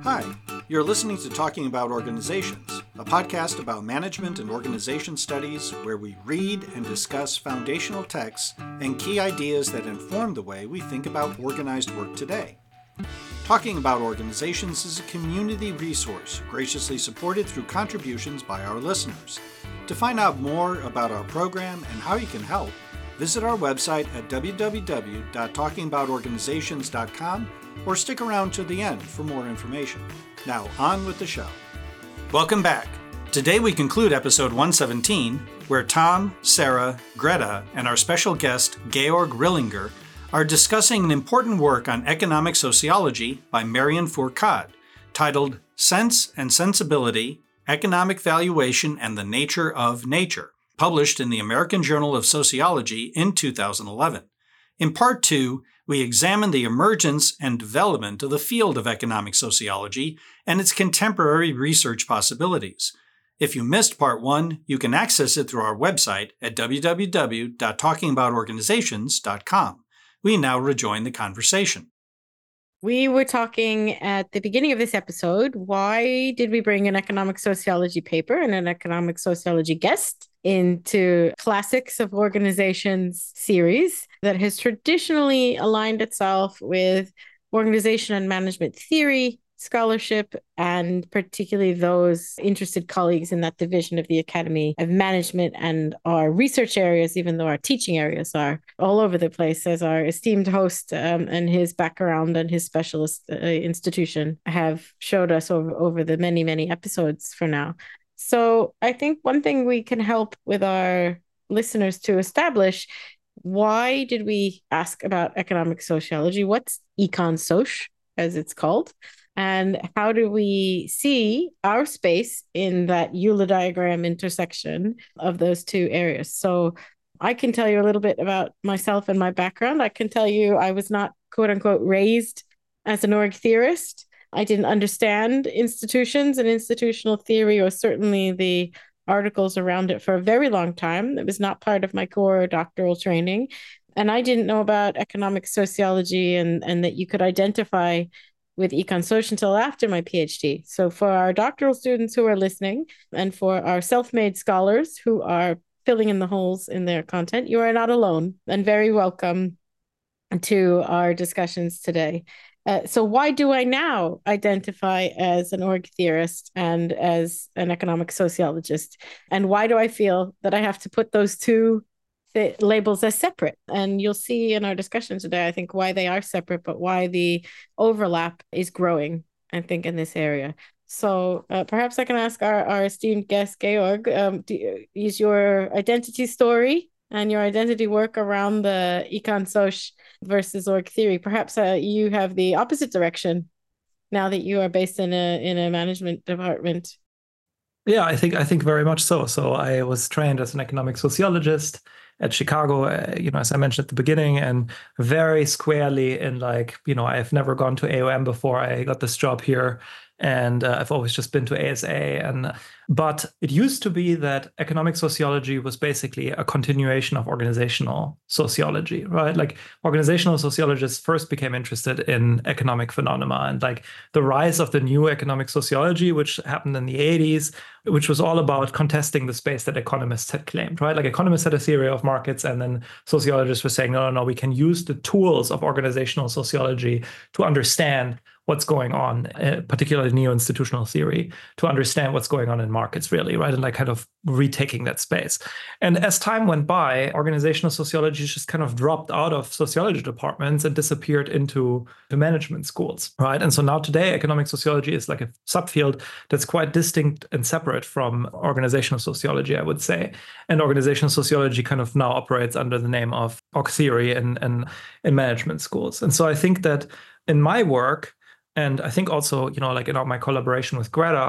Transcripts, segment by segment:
Hi, you're listening to Talking About Organizations, a podcast about management and organization studies where we read and discuss foundational texts and key ideas that inform the way we think about organized work today. Talking About Organizations is a community resource graciously supported through contributions by our listeners. To find out more about our program and how you can help, visit our website at www.talkingaboutorganizations.com or stick around to the end for more information. Now, on with the show. Welcome back. Today we conclude episode 117, where Tom, Sarah, Greta, and our special guest, Georg Rillinger, are discussing an important work on economic sociology by Marion Fourcade, titled Sense and Sensibility, Economic Valuation and the Nature of Nature, published in the American Journal of Sociology in 2011. In part 2, we examine the emergence and development of the field of economic sociology and its contemporary research possibilities. If you missed part 1, you can access it through our website at www.talkingaboutorganizations.com. We now rejoin the conversation. We were talking at the beginning of this episode, why did we bring an economic sociology paper and an economic sociology guest into Classics of Organizations series that has traditionally aligned itself with organization and management theory, scholarship, and particularly those interested colleagues in that division of the Academy of Management, and our research areas, even though our teaching areas are all over the place, as our esteemed host and his background and his specialist institution have showed us over the many, many episodes for now. So I think one thing we can help with our listeners to establish, why did we ask about economic sociology? What's econ soc, as it's called? And how do we see our space in that Euler diagram intersection of those two areas? So I can tell you a little bit about myself and my background. I can tell you I was not, quote unquote, raised as an org theorist. I didn't understand institutions and institutional theory, or certainly the articles around it, for a very long time. It was not part of my core doctoral training. And I didn't know about economic sociology and that you could identify with econ soc until after my PhD. So for our doctoral students who are listening, and for our self-made scholars who are filling in the holes in their content, you are not alone, and very welcome to our discussions today. So why do I now identify as an org theorist and as an economic sociologist? And why do I feel that I have to put those two labels as separate? And you'll see in our discussion today, I think, why they are separate, but why the overlap is growing, I think, in this area. So perhaps I can ask our esteemed guest, Georg, is your identity story and your identity work around the econ soc versus org theory, perhaps you have the opposite direction now that you are based in a management department. Yeah, I think very much so. So I was trained as an economic sociologist at Chicago, as I mentioned at the beginning, and very squarely in I've never gone to AOM before I got this job here. And I've always just been to ASA. But it used to be that economic sociology was basically a continuation of organizational sociology, right? Like, organizational sociologists first became interested in economic phenomena and the rise of the new economic sociology, which happened in the 80s, which was all about contesting the space that economists had claimed, right? Like, economists had a theory of markets, and then sociologists were saying, no, we can use the tools of organizational sociology to understand what's going on, particularly neo-institutional theory, to understand what's going on in markets, really, right? And kind of retaking that space. And as time went by, organizational sociology just kind of dropped out of sociology departments and disappeared into the management schools, right? And so now today, economic sociology is like a subfield that's quite distinct and separate from organizational sociology, I would say. And organizational sociology kind of now operates under the name of org theory in management schools. And so I think that in my work, and I think also, in my collaboration with Greta,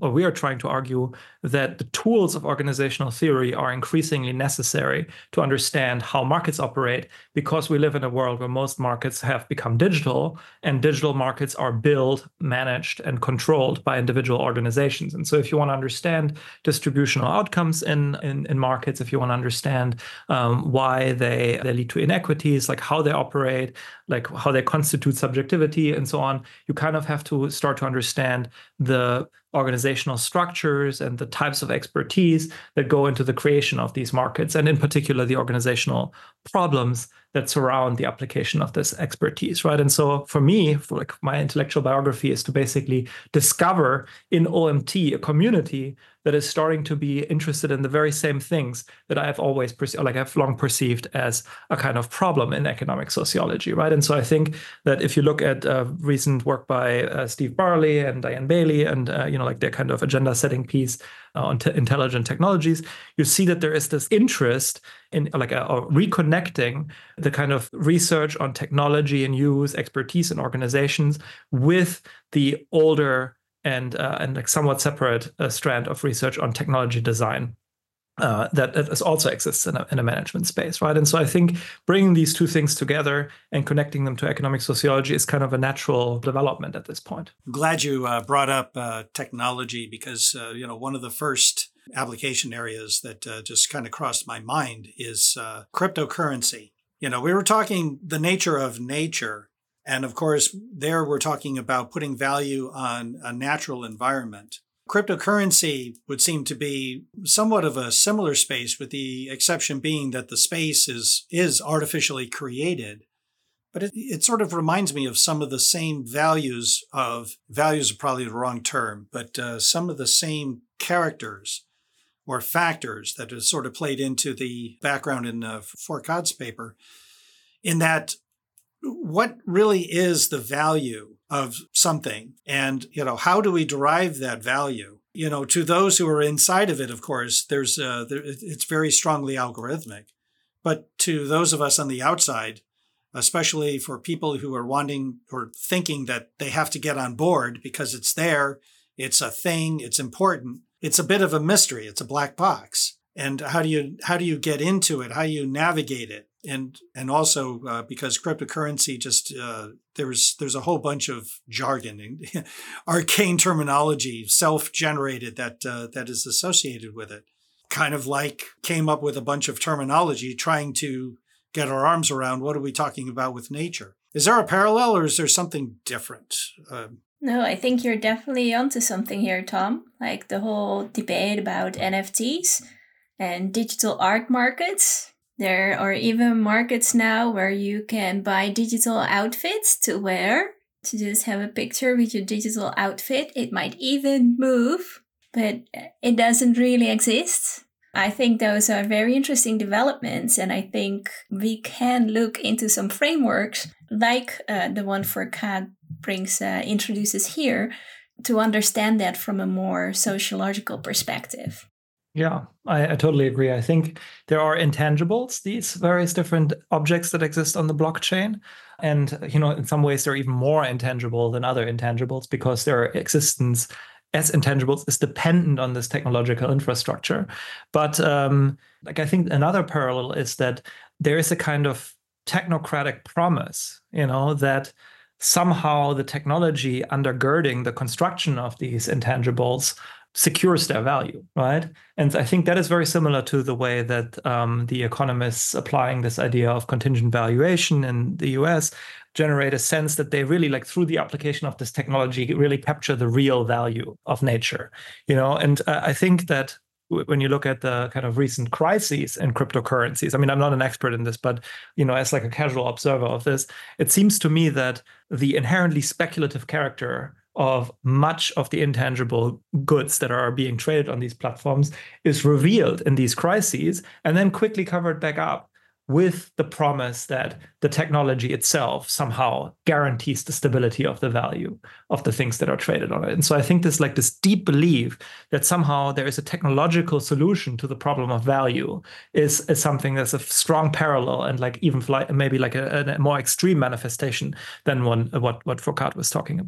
or we are trying to argue that the tools of organizational theory are increasingly necessary to understand how markets operate, because we live in a world where most markets have become digital, and digital markets are built, managed, and controlled by individual organizations. And so if you want to understand distributional outcomes in markets, if you want to understand why they lead to inequities, like how they operate, like how they constitute subjectivity and so on, you kind of have to start to understand the organizational structures and the types of expertise that go into the creation of these markets, and in particular the organizational problems that surround the application of this expertise, right? And so for me, for like my intellectual biography is to basically discover in OMT a community that is starting to be interested in the very same things that I have always I've long perceived as a kind of problem in economic sociology, right? And so I think that if you look at recent work by Steve Barley and Diane Bailey and like their kind of agenda setting piece on intelligent technologies, you see that there is this interest in reconnecting the kind of research on technology and use, expertise in organizations with the older and like somewhat separate strand of research on technology design that also exists in a management space, right? And so I think bringing these two things together and connecting them to economic sociology is kind of a natural development at this point. I'm glad you brought up technology, because one of the first application areas that just kind of crossed my mind is cryptocurrency. We were talking the nature of nature. And of course, there we're talking about putting value on a natural environment. Cryptocurrency would seem to be somewhat of a similar space, with the exception being that the space is artificially created. But it sort of reminds me of some of the same values are probably the wrong term, but some of the same characters or factors that have sort of played into the background in Fourcade's paper, in that what really is the value of something, and how do we derive that value? To those who are inside of it, of course, it's very strongly algorithmic. But to those of us on the outside, especially for people who are wanting or thinking that they have to get on board because it's there, it's a thing, it's important, it's a bit of a mystery. It's a black box. And how do you get into it? How do you navigate it? And also because cryptocurrency just there's a whole bunch of jargon and arcane terminology, self-generated that is associated with it. Kind of like came up with a bunch of terminology trying to get our arms around what are we talking about with nature. Is there a parallel, or is there something different? No, I think you're definitely onto something here, Tom. Like the whole debate about NFTs and digital art markets. There are even markets now where you can buy digital outfits to wear, to just have a picture with your digital outfit. It might even move, but it doesn't really exist. I think those are very interesting developments, and I think we can look into some frameworks like the one Fourcade introduces here to understand that from a more sociological perspective. Yeah, I totally agree. I think there are intangibles, these various different objects that exist on the blockchain. And, in some ways, they're even more intangible than other intangibles because their existence as intangibles is dependent on this technological infrastructure. But I think another parallel is that there is a kind of technocratic promise, that somehow the technology undergirding the construction of these intangibles secures their value, right? And I think that is very similar to the way that the economists applying this idea of contingent valuation in the US generate a sense that they really, through the application of this technology, really capture the real value of nature, And I think that when you look at the kind of recent crises in cryptocurrencies, I'm not an expert in this, but, as a casual observer of this, it seems to me that the inherently speculative character of much of the intangible goods that are being traded on these platforms is revealed in these crises and then quickly covered back up with the promise that the technology itself somehow guarantees the stability of the value of the things that are traded on it. And so I think this this deep belief that somehow there is a technological solution to the problem of value is something that's a strong parallel and even maybe a more extreme manifestation than what Fourcade was talking about.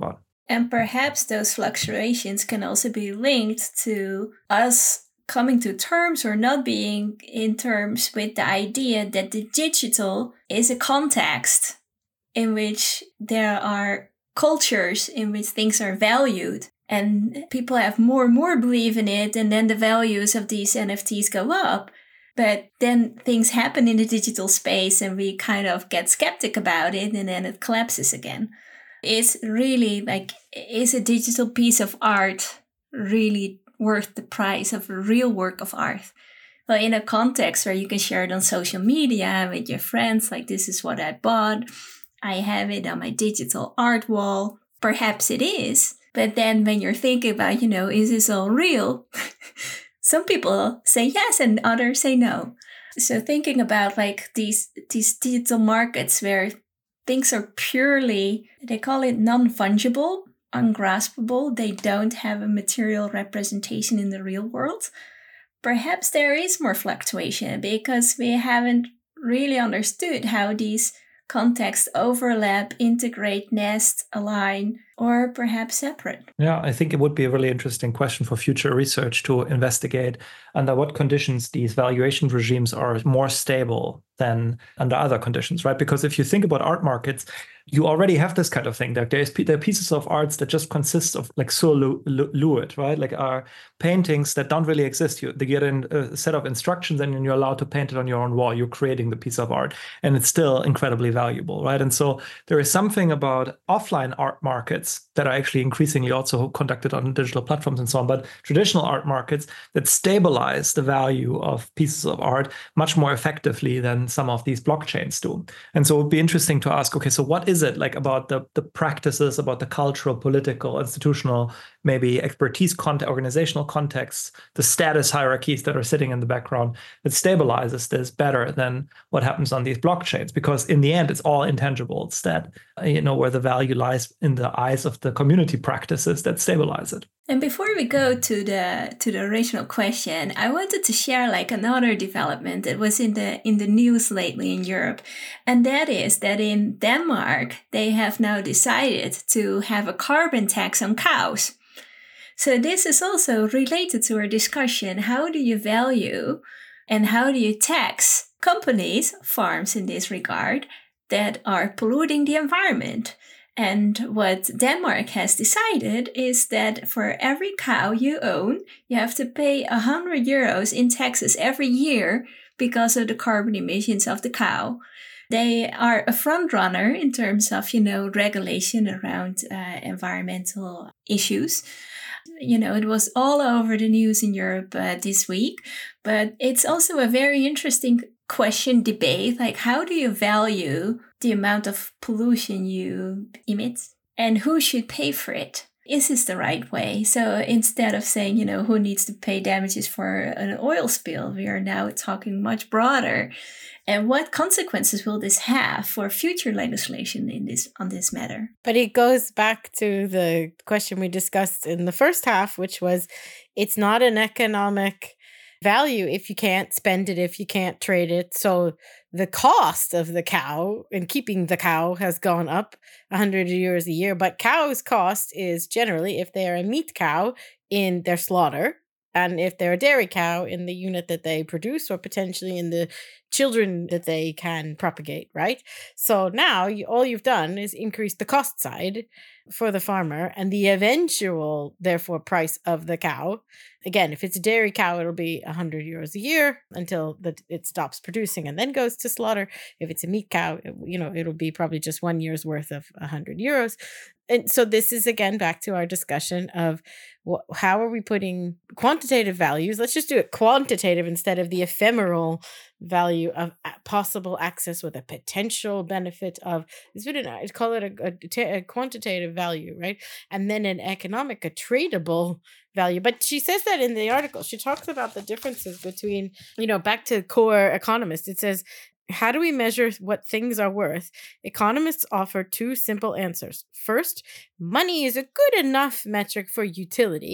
And perhaps those fluctuations can also be linked to us coming to terms or not being in terms with the idea that the digital is a context in which there are cultures in which things are valued. And people have more and more belief in it, and then the values of these NFTs go up. But then things happen in the digital space and we kind of get skeptic about it, and then it collapses again. It's really like, is a digital piece of art really worth the price of a real work of art? Well, in a context where you can share it on social media with your friends, like, this is what I bought, I have it on my digital art wall, perhaps it is. But then when you're thinking about, is this all real? Some people say yes and others say no. So thinking about like these digital markets where things are purely, they call it non-fungible, ungraspable. They don't have a material representation in the real world. Perhaps there is more fluctuation because we haven't really understood how these contexts overlap, integrate, nest, align, or perhaps separate. Yeah, I think it would be a really interesting question for future research to investigate under what conditions these valuation regimes are more stable than under other conditions, right? Because if you think about art markets, you already have this kind of thing. There are pieces of arts that just consist of like silhouette, right? Like are paintings that don't really exist. They get a set of instructions and then you're allowed to paint it on your own wall. You're creating the piece of art and it's still incredibly valuable, right? And so there is something about offline art markets that are actually increasingly also conducted on digital platforms and so on, but traditional art markets that stabilize the value of pieces of art much more effectively than some of these blockchains do. And so it would be interesting to ask, okay, so what is it like about the practices, about the cultural, political, institutional, maybe expertise organizational contexts, the status hierarchies that are sitting in the background that stabilizes this better than what happens on these blockchains? Because in the end, it's all intangible. It's that, where the value lies in the eyes of the community practices that stabilize it. And before we go to the original question, I wanted to share like another development that was in the news lately in Europe. And that is that in Denmark, they have now decided to have a carbon tax on cows. So this is also related to our discussion. How do you value and how do you tax companies, farms in this regard, that are polluting the environment? And what Denmark has decided is that for every cow you own, you have to pay 100 euros in taxes every year because of the carbon emissions of the cow. They are a front runner in terms of, regulation around environmental issues. It was all over the news in Europe this week, but it's also a very interesting debate, like how do you value the amount of pollution you emit and who should pay for it? Is this the right way? So instead of saying, who needs to pay damages for an oil spill, we are now talking much broader. And what consequences will this have for future legislation on this matter? But it goes back to the question we discussed in the first half, which was it's not an economic value if you can't spend it, if you can't trade it. So the cost of the cow and keeping the cow has gone up 100 euros a year. But cows' cost is generally, if they're a meat cow, in their slaughter, and if they're a dairy cow, in the unit that they produce, or potentially in the children that they can propagate, right? So now all you've done is increase the cost side for the farmer, and the eventual, therefore, price of the cow. Again, if it's a dairy cow, it'll be 100 euros a year until it stops producing and then goes to slaughter. If it's a meat cow, it'll be probably just 1 year's worth of 100 euros. And so this is, again, back to our discussion of how are we putting quantitative values? Let's just do it quantitative instead of the ephemeral value of possible access with a potential benefit of, I'd call it a quantitative value, right? And then an economic, a tradable value. But she says that in the article. She talks about the differences between, back to core economists. It says, how do we measure what things are worth? Economists offer two simple answers. First, money is a good enough metric for utility.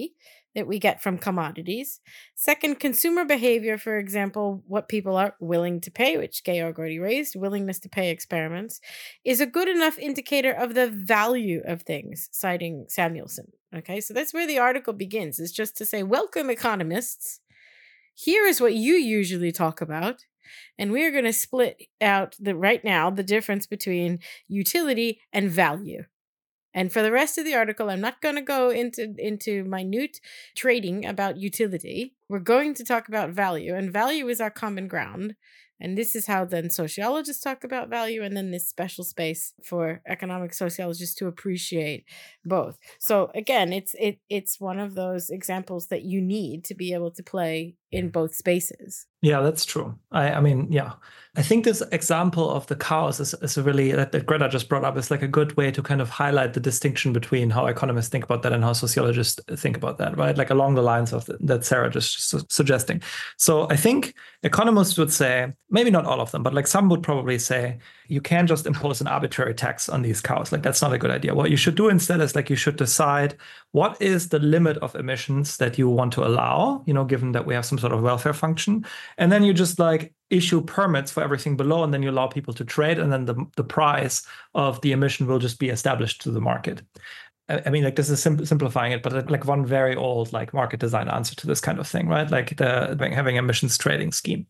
that we get from commodities. Second, consumer behavior, for example, what people are willing to pay, which Georg already raised, willingness to pay experiments, is a good enough indicator of the value of things, citing Samuelson. Okay, so that's where the article begins, is just to say, welcome economists. Here is what you usually talk about. And we're going to split out right now the difference between utility and value. And for the rest of the article, I'm not going to go into minute trading about utility. We're going to talk about value, and value is our common ground. And this is how then sociologists talk about value, and then this special space for economic sociologists to appreciate both. So again, it's one of those examples that you need to be able to play in both spaces. Yeah, that's true. I mean, yeah. I think this example of the chaos is a really, that Greta just brought up, is like a good way to kind of highlight the distinction between how economists think about that and how sociologists think about that, right? Like along the lines of that Sarah just suggesting. So I think economists would say, maybe not all of them, but like some would probably say, you can't just impose an arbitrary tax on these cows. Like that's not a good idea. What you should do instead is like you should decide what is the limit of emissions that you want to allow, given that we have some sort of welfare function. And then you just like issue permits for everything below, and then you allow people to trade, and then the price of the emission will just be established to the market. I mean, like this is simplifying it, but like one very old like market design answer to this kind of thing, right? Like having emissions trading scheme.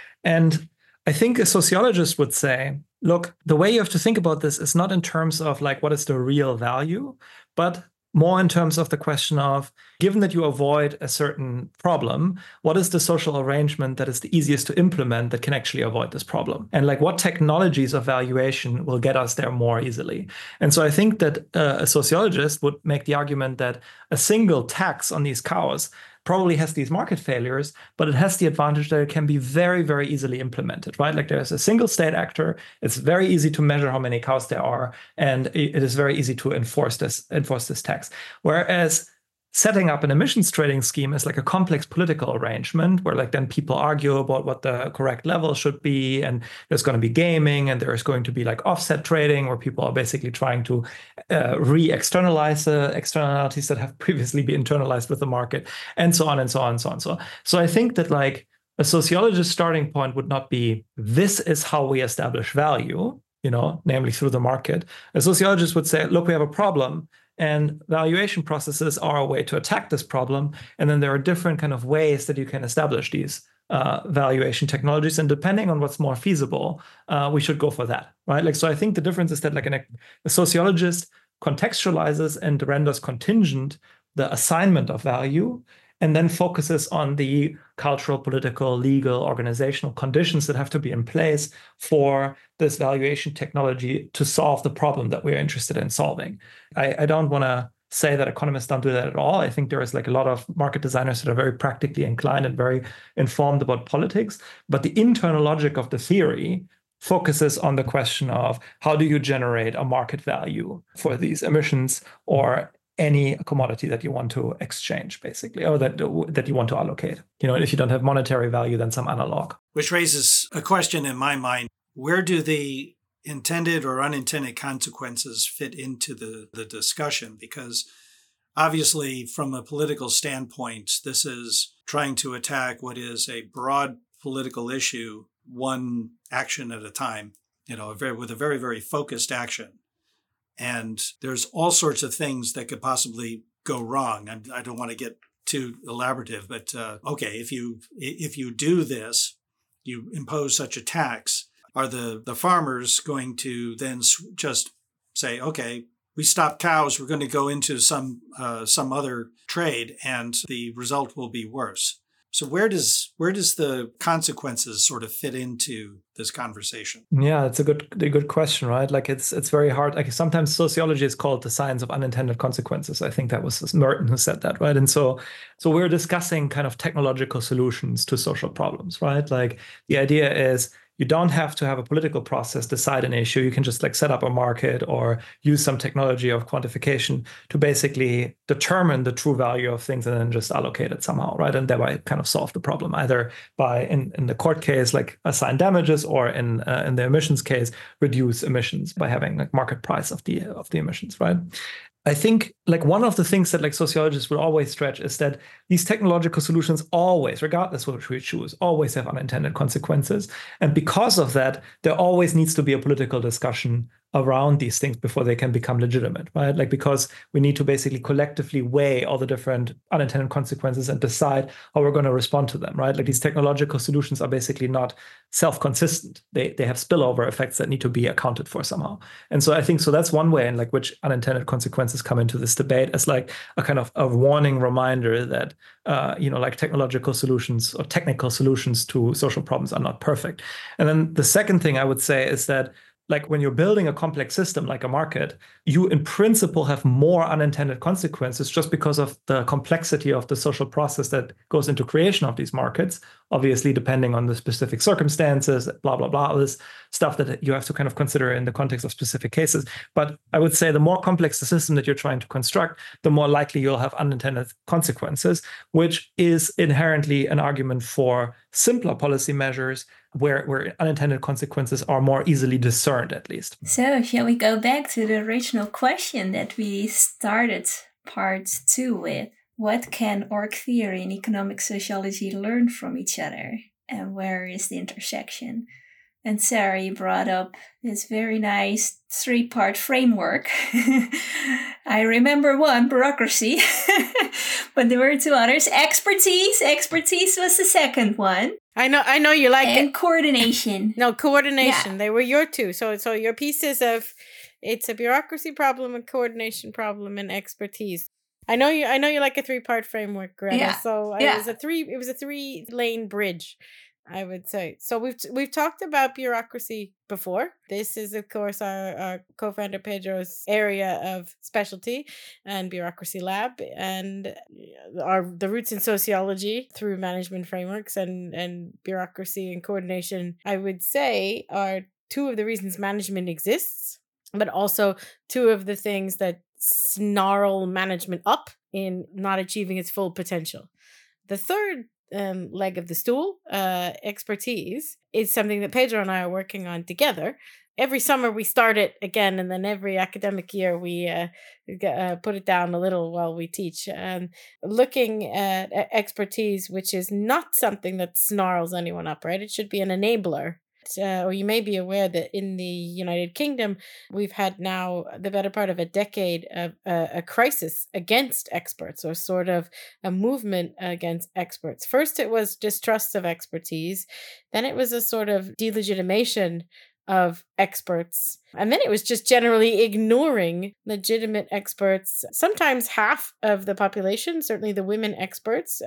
And I think a sociologist would say, look, the way you have to think about this is not in terms of like what is the real value, but more in terms of the question of, given that you avoid a certain problem, what is the social arrangement that is the easiest to implement that can actually avoid this problem? And like what technologies of valuation will get us there more easily? And so I think that a sociologist would make the argument that a single tax on these cows probably has these market failures, but it has the advantage that it can be very, very easily implemented, right? Like there's a single state actor. It's very easy to measure how many cows there are, and it is very easy to enforce this tax. Whereas setting up an emissions trading scheme is like a complex political arrangement where like then people argue about what the correct level should be, and there's going to be gaming, and there's going to be like offset trading where people are basically trying to re-externalize the externalities that have previously been internalized with the market, and so on and so on and so on. So I think that like a sociologist's starting point would not be, this is how we establish value, namely through the market. A sociologist would say, look, we have a problem, and valuation processes are a way to attack this problem. And then there are different kind of ways that you can establish these valuation technologies. And depending on what's more feasible, we should go for that, right? Like, so I think the difference is that like a sociologist contextualizes and renders contingent the assignment of value, and then focuses on the cultural, political, legal, organizational conditions that have to be in place for this valuation technology to solve the problem that we're interested in solving. I don't want to say that economists don't do that at all. I think there is like a lot of market designers that are very practically inclined and very informed about politics, but the internal logic of the theory focuses on the question of how do you generate a market value for these emissions or any commodity that you want to exchange, basically, or that you want to allocate. If you don't have monetary value, then some analog. Which raises a question in my mind. Where do the intended or unintended consequences fit into the discussion? Because obviously, from a political standpoint, this is trying to attack what is a broad political issue, one action at a time, with a very, very focused action. And there's all sorts of things that could possibly go wrong. I don't want to get too elaborative, but okay, if you do this, you impose such a tax, are the farmers going to then just say, okay, we stop cows, we're going to go into some other trade, and the result will be worse? So where does the consequences sort of fit into this conversation? Yeah, it's a good question, right? Like it's very hard. Like sometimes sociology is called the science of unintended consequences. I think that was Merton who said that, right? And so we're discussing kind of technological solutions to social problems, right? Like the idea is, you don't have to have a political process decide an issue. You can just like set up a market or use some technology of quantification to basically determine the true value of things and then just allocate it somehow, right? And thereby kind of solve the problem, either by in the court case, like assign damages, or in the emissions case, reduce emissions by having like market price of the emissions, right? I think like one of the things that like sociologists will always stretch is that these technological solutions always, regardless which we choose, always have unintended consequences. And because of that, there always needs to be a political discussion around these things before they can become legitimate, right? Like because we need to basically collectively weigh all the different unintended consequences and decide how we're going to respond to them, right? Like these technological solutions are basically not self-consistent. They have spillover effects that need to be accounted for somehow. And so I think so that's one way in like which unintended consequences come into this debate as like a kind of a warning reminder that like technological solutions or technical solutions to social problems are not perfect. And then the second thing I would say is that like when you're building a complex system like a market, you in principle have more unintended consequences just because of the complexity of the social process that goes into creation of these markets, obviously depending on the specific circumstances, blah, blah, blah, all this stuff that you have to kind of consider in the context of specific cases. But I would say the more complex the system that you're trying to construct, the more likely you'll have unintended consequences, which is inherently an argument for simpler policy measures where unintended consequences are more easily discerned, at least. So, shall we go back to the original question that we started part 2 with? What can org theory and economic sociology learn from each other? And where is the intersection? And Sarah, you brought up this very nice 3-part framework. I remember one, bureaucracy, but there were 2 others. Expertise was the second one. I know you like and it. Coordination. No, coordination. Yeah. They were your 2. So your pieces of it's a bureaucracy problem, a coordination problem, and expertise. I know you like a 3-part framework, Greta. Yeah. So Yeah. it was a 3-lane bridge, I would say. So we've talked about bureaucracy before. This is, of course, our co-founder Pedro's area of specialty and bureaucracy lab, and the roots in sociology through management frameworks and bureaucracy and coordination, I would say, are 2 of the reasons management exists, but also 2 of the things that snarl management up in not achieving its full potential. The third leg of the stool, expertise, is something that Pedro and I are working on together. Every summer we start it again, and then every academic year we put it down a little while we teach. Looking at expertise, which is not something that snarls anyone up, right? It should be an enabler. Or you may be aware that in the United Kingdom, we've had now the better part of a decade of a crisis against experts, or sort of a movement against experts. First, it was distrust of expertise. Then it was a sort of delegitimation of experts. And then it was just generally ignoring legitimate experts, sometimes half of the population, certainly the women experts,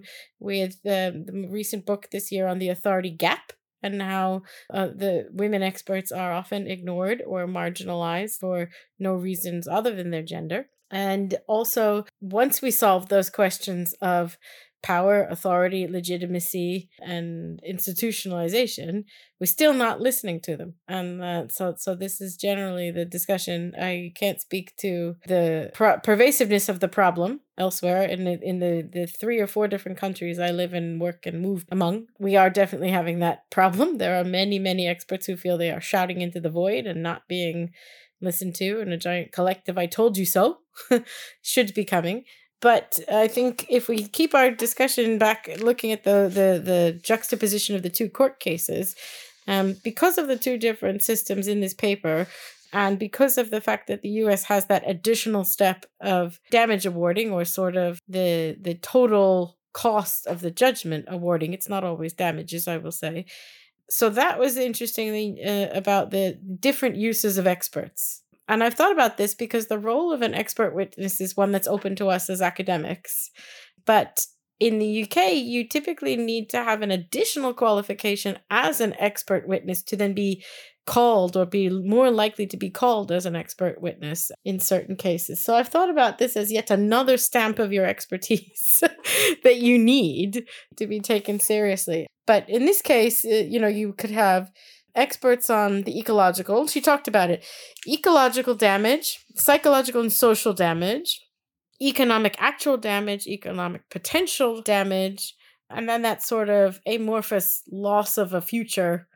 with the recent book this year on the authority gap, and how the women experts are often ignored or marginalized for no reasons other than their gender. And also, once we solve those questions of power, authority, legitimacy, and institutionalization, we're still not listening to them. And so this is generally the discussion. I can't speak to the pervasiveness of the problem elsewhere in the 3 or 4 different countries I live and work and move among. We are definitely having that problem. There are many, many experts who feel they are shouting into the void and not being listened to, and a giant collective "I told you so" should be coming. But I think if we keep our discussion back looking at the juxtaposition of the 2 court cases, because of the 2 different systems in this paper, and because of the fact that the US has that additional step of damage awarding, or sort of the total cost of the judgment awarding, it's not always damages, I will say. So that was interesting about the different uses of experts. And I've thought about this because the role of an expert witness is one that's open to us as academics. But in the UK, you typically need to have an additional qualification as an expert witness to then be called, or be more likely to be called as an expert witness in certain cases. So I've thought about this as yet another stamp of your expertise that you need to be taken seriously. But in this case, you could have experts on the ecological, she talked about it, ecological damage, psychological and social damage, economic actual damage, economic potential damage, and then that sort of amorphous loss of a future,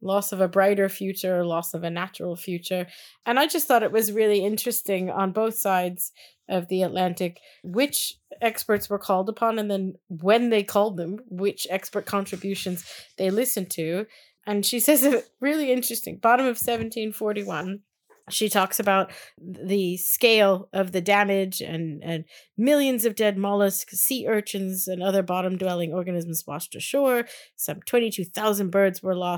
loss of a brighter future, loss of a natural future. And I just thought it was really interesting on both sides of the Atlantic, which experts were called upon, and then when they called them, which expert contributions they listened to. And she says it really interesting. Bottom of 1741, she talks about the scale of the damage and millions of dead mollusks, sea urchins, and other bottom-dwelling organisms washed ashore. Some 22,000 birds were lost, ...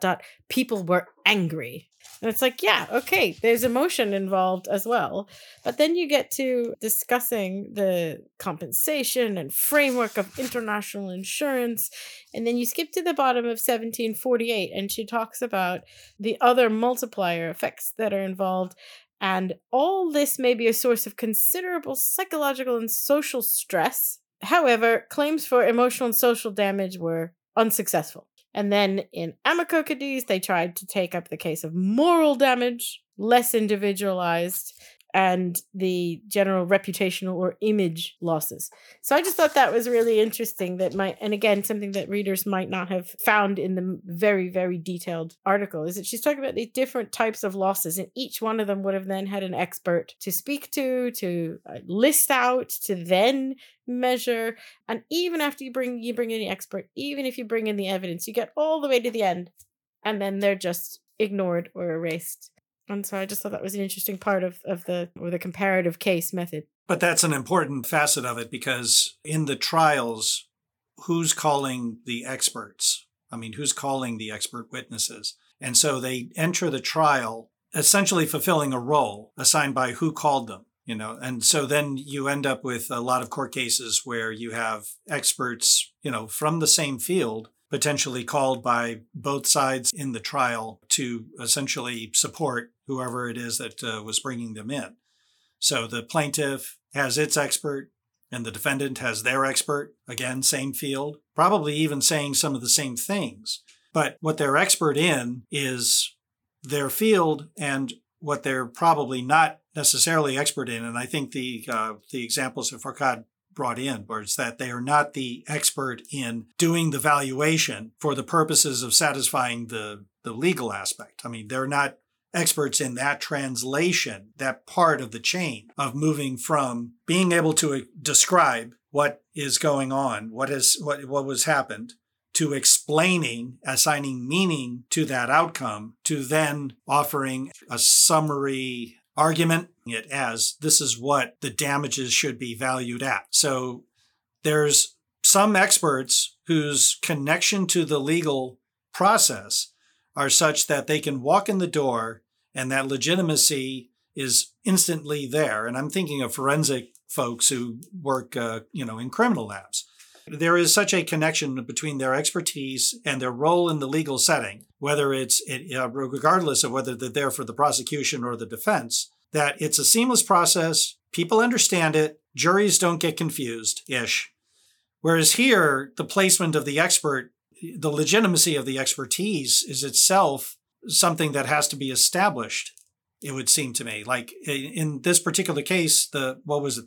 People were angry. And it's like, yeah, okay, there's emotion involved as well. But then you get to discussing the compensation and framework of international insurance. And then you skip to the bottom of 1748, and she talks about the other multiplier effects that are involved. And all this may be a source of considerable psychological and social stress. However, claims for emotional and social damage were unsuccessful. And then in Amico Cadiz, they tried to take up the case of moral damage, less individualized, and the general reputational or image losses. So I just thought that was really interesting, and again, something that readers might not have found in the very, very detailed article, is that she's talking about the different types of losses, and each one of them would have then had an expert to speak to list out, to then measure. And even after you bring in the expert, even if you bring in the evidence, you get all the way to the end, and then they're just ignored or erased. And so I just thought that was an interesting part of the comparative case method. But that's an important facet of it, because in the trials, who's calling the experts? I mean, who's calling the expert witnesses? And so they enter the trial essentially fulfilling a role assigned by who called them, and so then you end up with a lot of court cases where you have experts, from the same field, potentially called by both sides in the trial to essentially support whoever it is that was bringing them in. So the plaintiff has its expert and the defendant has their expert, again, same field, probably even saying some of the same things. But what they're expert in is their field, and what they're probably not necessarily expert in, and I think the examples that Fourcade brought in was that they are not the expert in doing the valuation for the purposes of satisfying the legal aspect. I mean, they're not experts in that translation, that part of the chain of moving from being able to describe what is going on, what was happened, to explaining, assigning meaning to that outcome, to then offering a summary argument it as this is what the damages should be valued at. So there's some experts whose connection to the legal process are such that they can walk in the door and that legitimacy is instantly there. And I'm thinking of forensic folks who work, in criminal labs. There is such a connection between their expertise and their role in the legal setting, regardless of whether they're there for the prosecution or the defense, that it's a seamless process. People understand it. Juries don't get confused-ish. Whereas here, the placement of the expert, the legitimacy of the expertise is itself something that has to be established, it would seem to me. Like in this particular case, the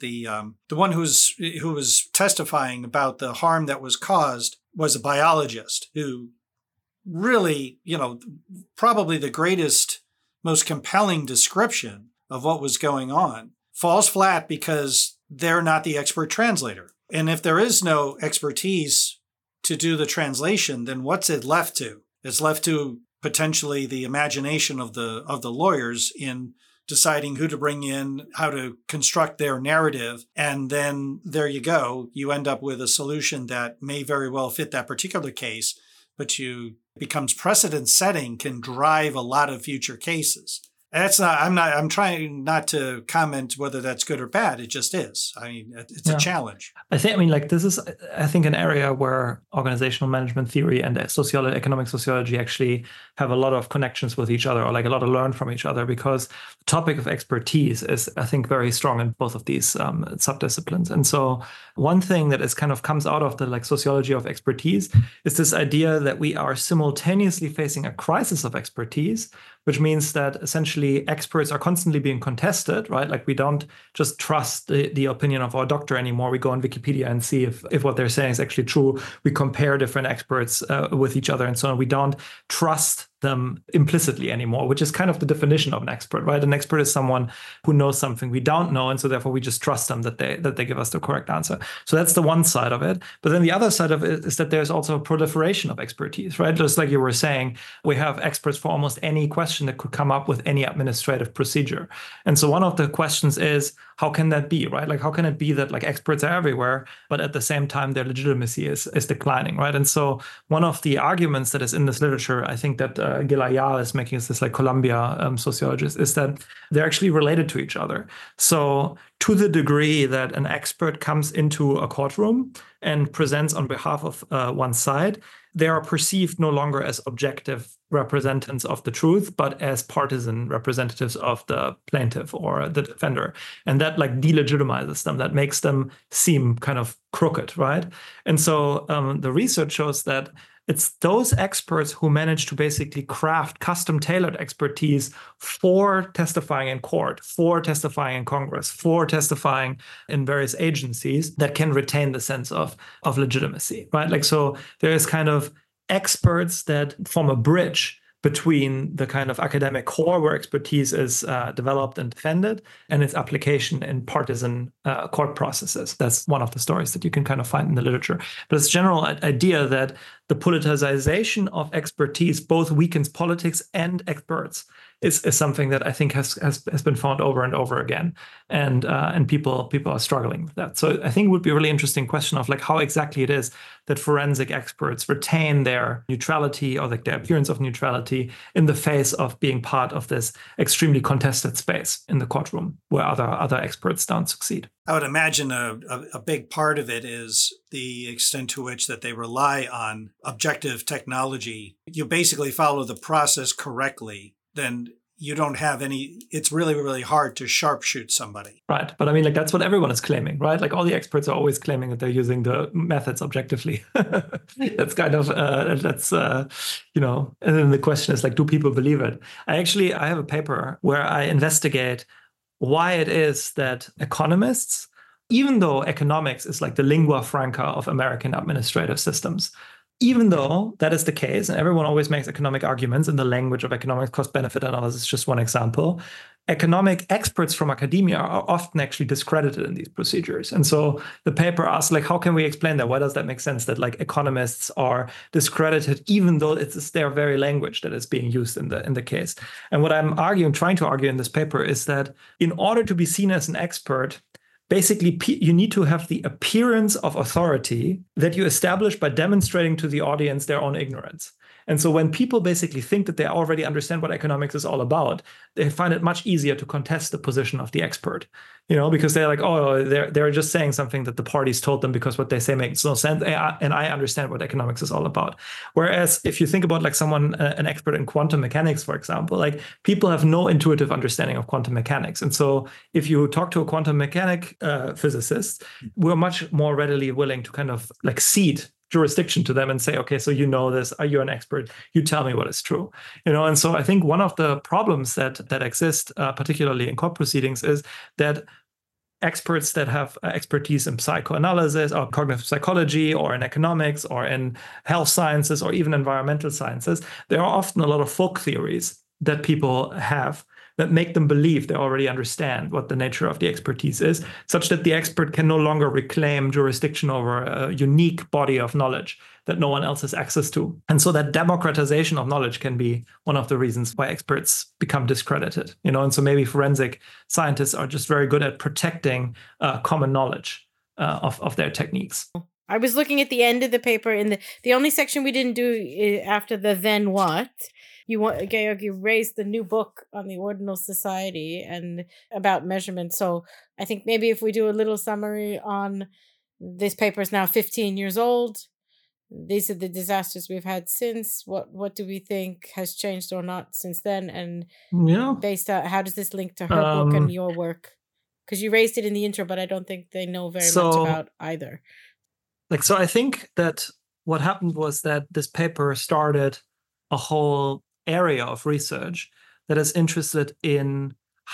one who was testifying about the harm that was caused was a biologist who really, probably the greatest, most compelling description of what was going on falls flat because they're not the expert translator. And if there is no expertise to do the translation, then what's it left to? It's left to potentially the imagination of the lawyers in deciding who to bring in, how to construct their narrative. And then there you go. You end up with a solution that may very well fit that particular case, but becomes precedent setting, can drive a lot of future cases. I'm trying not to comment whether that's good or bad. It just is. I mean, it's a challenge. This is, I think, an area where organizational management theory and economic sociology actually have a lot of connections with each other, or like a lot to learn from each other, because the topic of expertise is, I think, very strong in both of these subdisciplines. And so one thing that is kind of comes out of the sociology of expertise is this idea that we are simultaneously facing a crisis of expertise, which means that essentially basically experts are constantly being contested, right? Like we don't just trust the opinion of our doctor anymore. We go on Wikipedia and see if what they're saying is actually true. We compare different experts with each other and so on. We don't trust them implicitly anymore, which is kind of the definition of an expert, right? An expert is someone who knows something we don't know, and so therefore we just trust them that they give us the correct answer. So that's the one side of it. But then the other side of it is that there's also a proliferation of expertise, right? Just like you were saying, we have experts for almost any question that could come up with any administrative procedure. And so one of the questions is, how can that be, right? Like, how can it be that like experts are everywhere, but at the same time their legitimacy is declining, right? And so one of the arguments that is in this literature, I think that Gil Ayal is making, this like Columbia sociologist, is that they're actually related to each other. So to the degree that an expert comes into a courtroom and presents on behalf of one side, they are perceived no longer as objective representatives of the truth, but as partisan representatives of the plaintiff or the defender. And that like delegitimizes them, that makes them seem kind of crooked, right? And so the research shows that it's those experts who manage to basically craft custom-tailored expertise for testifying in court, for testifying in Congress, for testifying in various agencies that can retain the sense of legitimacy, right? Like, so there is kind of experts that form a bridge between the kind of academic core where expertise is developed and defended and its application in partisan court processes. That's one of the stories that you can kind of find in the literature. But it's a general idea that the politicization of expertise both weakens politics and experts is something that I think has been found over and over again, and people are struggling with that. So I think it would be a really interesting question of like how exactly it is that forensic experts retain their neutrality or like their appearance of neutrality in the face of being part of this extremely contested space in the courtroom where other experts don't succeed. I would imagine a big part of it is the extent to which that they rely on objective technology. You basically follow the process correctly, then you don't have any, it's really, really hard to sharpshoot somebody. Right. But I mean, like, that's what everyone is claiming, right? Like all the experts are always claiming that they're using the methods objectively. That's kind of, you know, and then the question is like, do people believe it? I have a paper where I investigate why it is that economists, even though economics is like the lingua franca of American administrative systems, even though that is the case, and everyone always makes economic arguments in the language of economics, cost-benefit analysis is just one example, economic experts from academia are often actually discredited in these procedures. And so the paper asks, like, how can we explain that? Why does that make sense that like economists are discredited, even though it's their very language that is being used in the case? And what I'm trying to argue in this paper is that in order to be seen as an expert, basically, you need to have the appearance of authority that you establish by demonstrating to the audience their own ignorance. And so when people basically think that they already understand what economics is all about, they find it much easier to contest the position of the expert, you know, because they're like, oh, they're just saying something that the parties told them because what they say makes no sense. And I understand what economics is all about. Whereas if you think about like someone, an expert in quantum mechanics, for example, like people have no intuitive understanding of quantum mechanics. And so if you talk to a quantum mechanic physicist, we're much more readily willing to kind of like cede jurisdiction to them and say, okay, so you know this, are you an expert? You tell me what is true, you know? And so I think one of the problems that exist, particularly in court proceedings, is that experts that have expertise in psychoanalysis or cognitive psychology or in economics or in health sciences or even environmental sciences, there are often a lot of folk theories that people have that make them believe they already understand what the nature of the expertise is, such that the expert can no longer reclaim jurisdiction over a unique body of knowledge that no one else has access to. And so that democratization of knowledge can be one of the reasons why experts become discredited, you know. And so maybe forensic scientists are just very good at protecting common knowledge of their techniques. I was looking at the end of the paper in the only section we didn't do after the then what. Georg, you raised the new book on the Ordinal Society and about measurement. So I think maybe if we do a little summary on this paper is now 15 years old. These are the disasters we've had since. What do we think has changed or not since then? And based on how does this link to her book and your work? Because you raised it in the intro, but I don't think they know very much about either. So I think that what happened was that this paper started a whole area of research that is interested in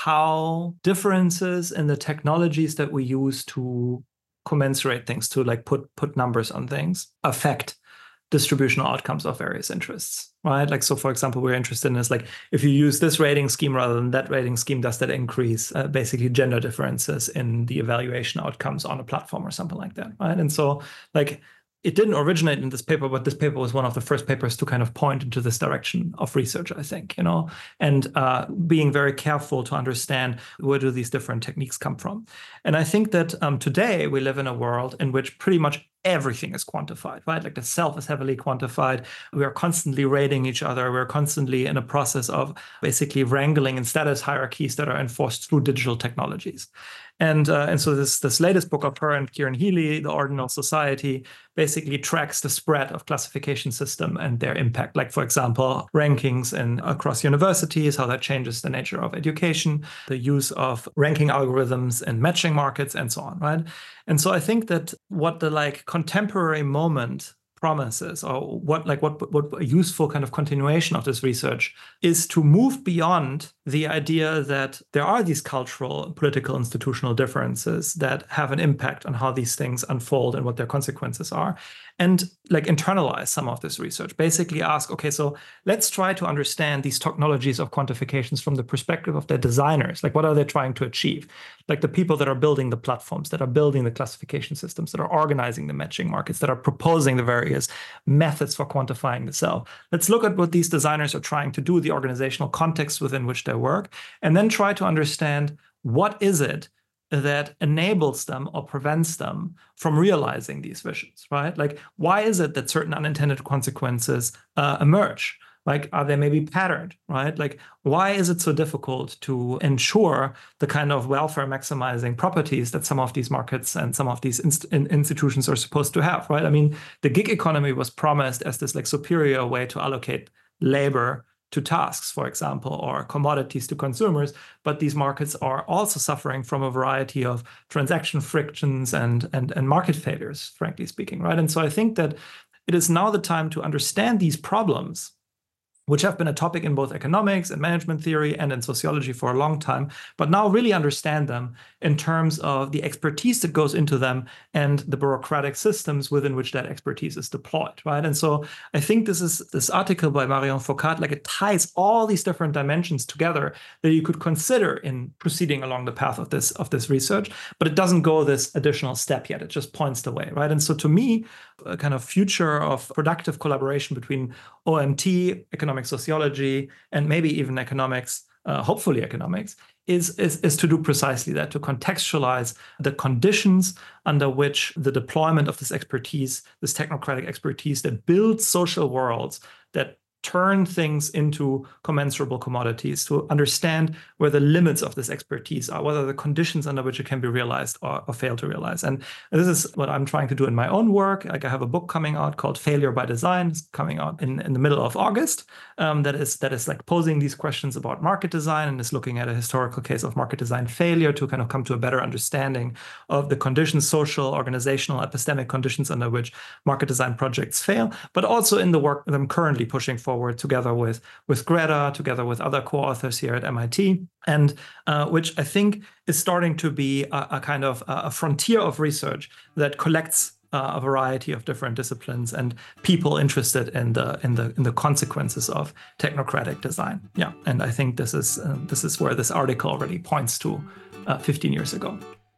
how differences in the technologies that we use to commensurate things, to like put numbers on things, affect distributional outcomes of various interests, right? Like, so for example, we're interested in is like, if you use this rating scheme rather than that rating scheme, does that increase basically gender differences in the evaluation outcomes on a platform or something like that, right? And so like, it didn't originate in this paper, but this paper was one of the first papers to kind of point into this direction of research, I think, and being very careful to understand where do these different techniques come from. And I think that today we live in a world in which pretty much everything is quantified, right? Like the self is heavily quantified. We are constantly rating each other. We're constantly in a process of basically wrangling in status hierarchies that are enforced through digital technologies. And so this latest book of her and Kieran Healy, The Ordinal Society, basically tracks the spread of classification system and their impact. Like, for example, rankings across universities, how that changes the nature of education, the use of ranking algorithms and matching markets, and so on, right? And so I think that what the like contemporary moment promises, or what a useful kind of continuation of this research is to move beyond the idea that there are these cultural, political, institutional differences that have an impact on how these things unfold and what their consequences are, and like internalize some of this research. Basically ask, okay, so let's try to understand these technologies of quantifications from the perspective of their designers. Like, what are they trying to achieve? Like the people that are building the platforms, that are building the classification systems, that are organizing the matching markets, that are proposing the various methods for quantifying the self. Let's look at what these designers are trying to do, the organizational context within which they work, and then try to understand what is it that enables them or prevents them from realizing these visions, right? Like, why is it that certain unintended consequences emerge? Like, are they maybe patterned, right? Like, why is it so difficult to ensure the kind of welfare maximizing properties that some of these markets and some of these institutions are supposed to have, right? I mean, the gig economy was promised as this like superior way to allocate labor to tasks, for example, or commodities to consumers, but these markets are also suffering from a variety of transaction frictions and market failures, frankly speaking, right? And so I think that it is now the time to understand these problems, which have been a topic in both economics and management theory and in sociology for a long time, but now really understand them in terms of the expertise that goes into them and the bureaucratic systems within which that expertise is deployed, right? And so I think this article by Marion Foucault, like, it ties all these different dimensions together that you could consider in proceeding along the path of this research, but it doesn't go this additional step yet. It just points the way, right? And so to me, a kind of future of productive collaboration between OMT, economic sociology, and maybe even economics, hopefully economics, is to do precisely that, to contextualize the conditions under which the deployment of this expertise, this technocratic expertise that builds social worlds, that turn things into commensurable commodities, to understand where the limits of this expertise are, whether the conditions under which it can be realized or fail to realize. And this is what I'm trying to do in my own work. Like, I have a book coming out called Failure by Design. It's coming out in the middle of August. That is like posing these questions about market design and is looking at a historical case of market design failure to kind of come to a better understanding of the conditions, social, organizational, epistemic conditions under which market design projects fail, but also in the work that I'm currently pushing forward together with Greta, together with other co-authors here at MIT, and which I think is starting to be a kind of a frontier of research that collects a variety of different disciplines and people interested in the consequences of technocratic design. Yeah, and I think this is where this article already points to 15 years ago.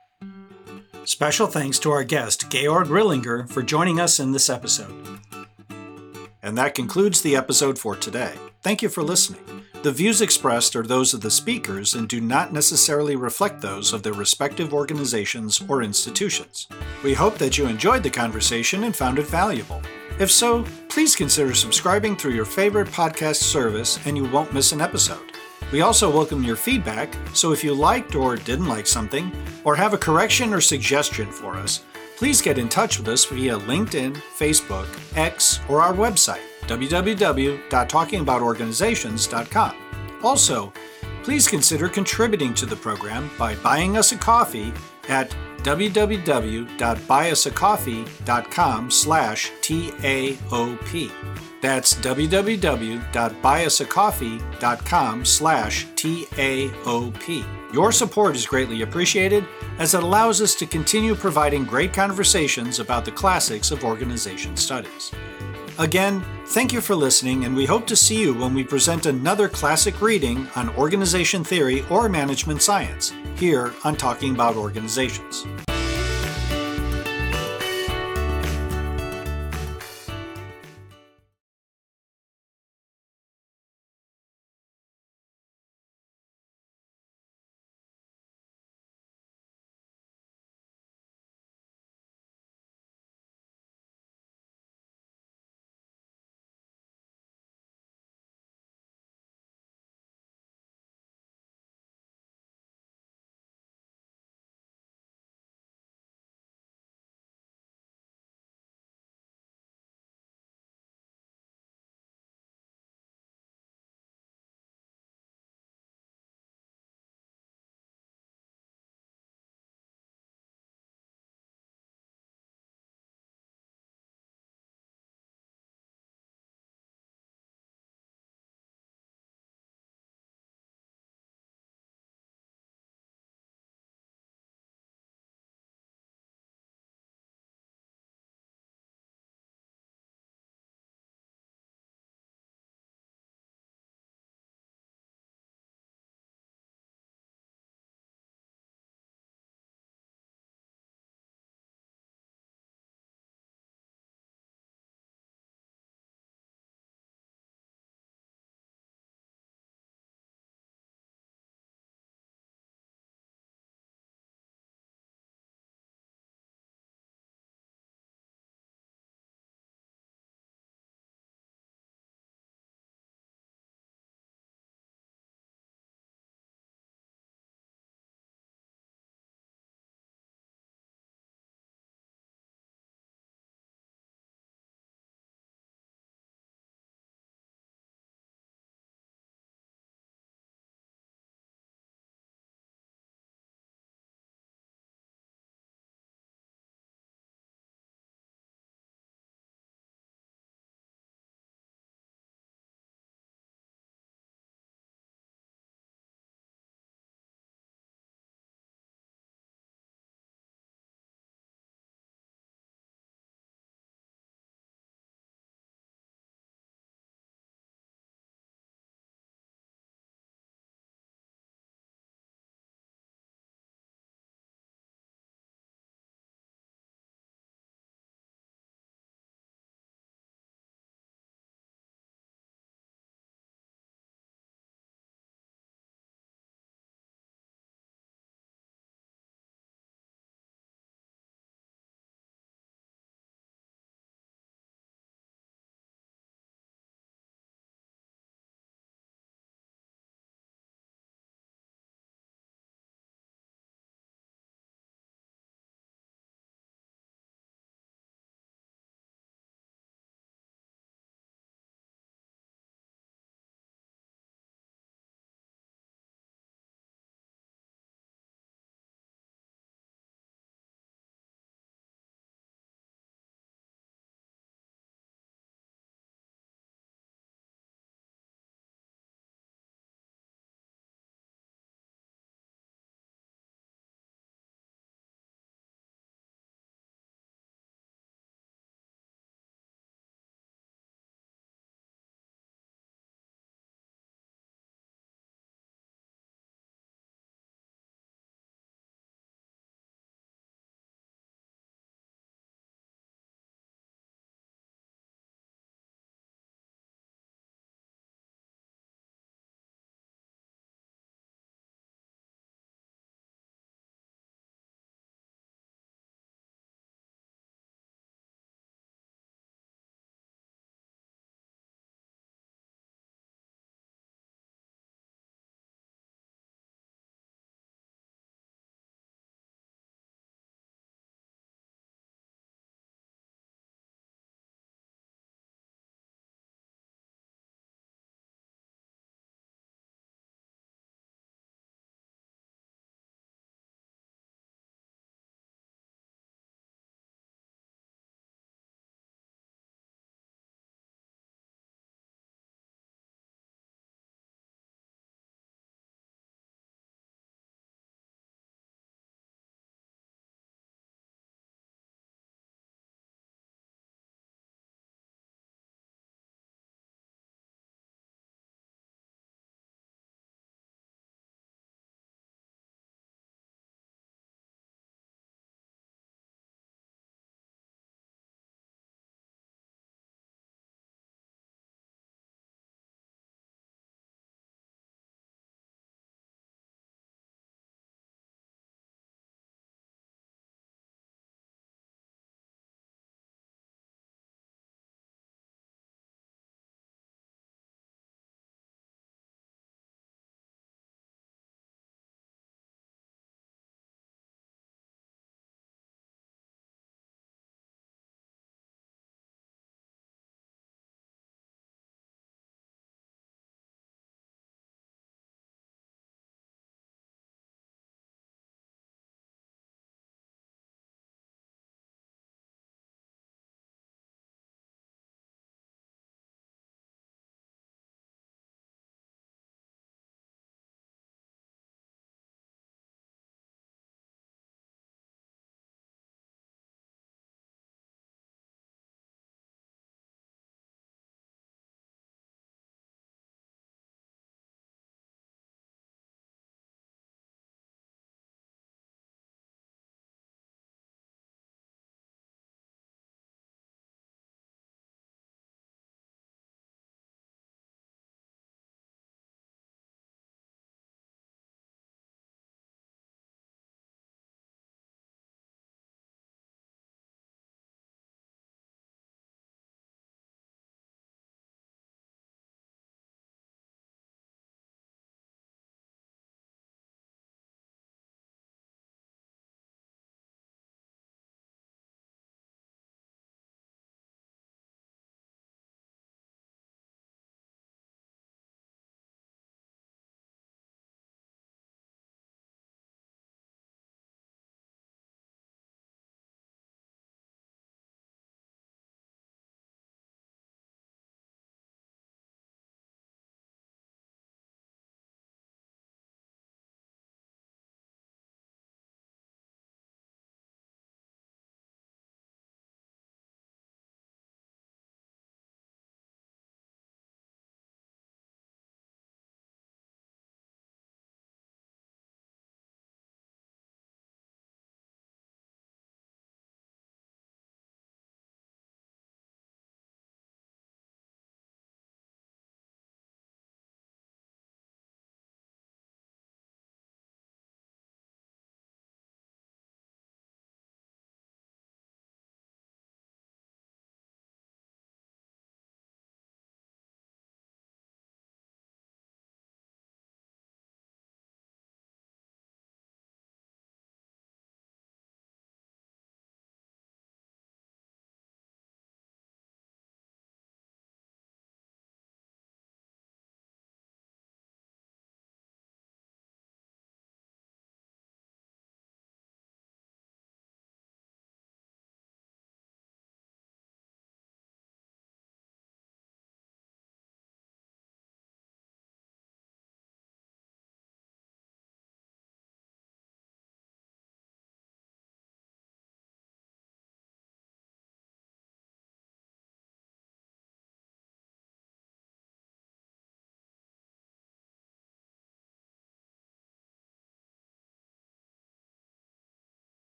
Special thanks to our guest, Georg Rillinger, for joining us in this episode. And that concludes the episode for today. Thank you for listening. The views expressed are those of the speakers and do not necessarily reflect those of their respective organizations or institutions. We hope that you enjoyed the conversation and found it valuable. If so, please consider subscribing through your favorite podcast service and you won't miss an episode. We also welcome your feedback, so if you liked or didn't like something, or have a correction or suggestion for us, please get in touch with us via LinkedIn, Facebook, X, or our website, www.talkingaboutorganizations.com. Also, please consider contributing to the program by buying us a coffee at www.buyusacoffee.com/TAOP. That's www.buyusacoffee.com/TAOP. Your support is greatly appreciated as it allows us to continue providing great conversations about the classics of organization studies. Again, thank you for listening, and we hope to see you when we present another classic reading on organization theory or management science here on Talking About Organizations.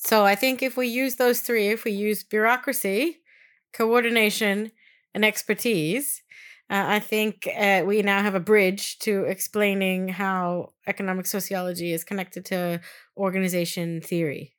So I think if we use those three, if we use bureaucracy, coordination, and expertise, I think we now have a bridge to explaining how economic sociology is connected to organization theory.